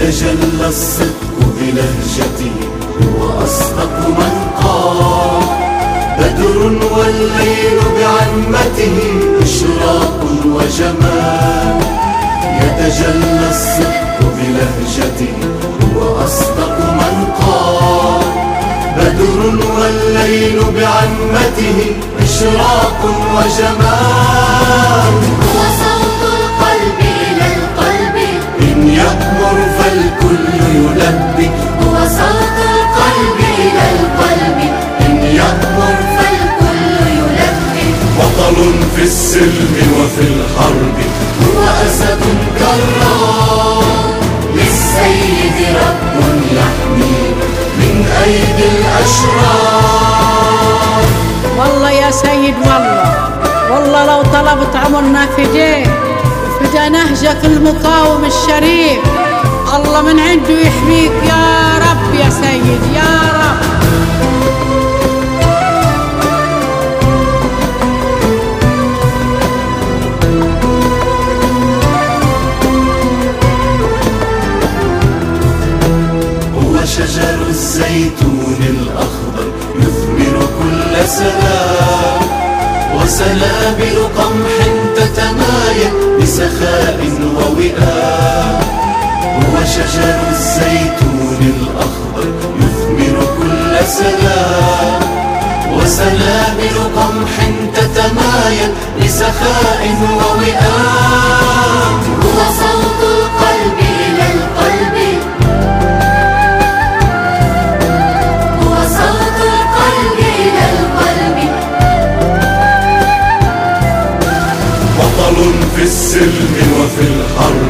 يتجلى الصدق بلهجته، هو أصدق من قال. بدر والليل بعمته، إشراق وجمال. يتجلى الصدق بلهجته، هو أصدق من قال. بدر والليل بعمته، إشراق وجمال. هو صوت القلب إلى القلب، إن يأمر فالكل يلبي. هو صوت القلب إلى القلب، إن يأمر فالكل يلبي. بطل في السلم وفي الحرب، هو أسد كرار، للسيد رب يحميه من أيدي الأشرار. والله يا سيد والله لو طلبت عمرنا فديك، فدا نهجك المقاوم الشريف. الله من عنده يحميك يا رب يا سيد يا رب. هو شجر الزيتون الأخضر، يثمر كل سلام. وسلابل قمح تتمايل بسخاء ووئام. هو شجر الزيتون الأخضر، يثمر كل سلام. وسلابل قمح تتمايل بسخاء ووئام. هو صوت القلب إلى القلب، هو صوت القلب إلى القلب. بطل في السلم وفي الحرب،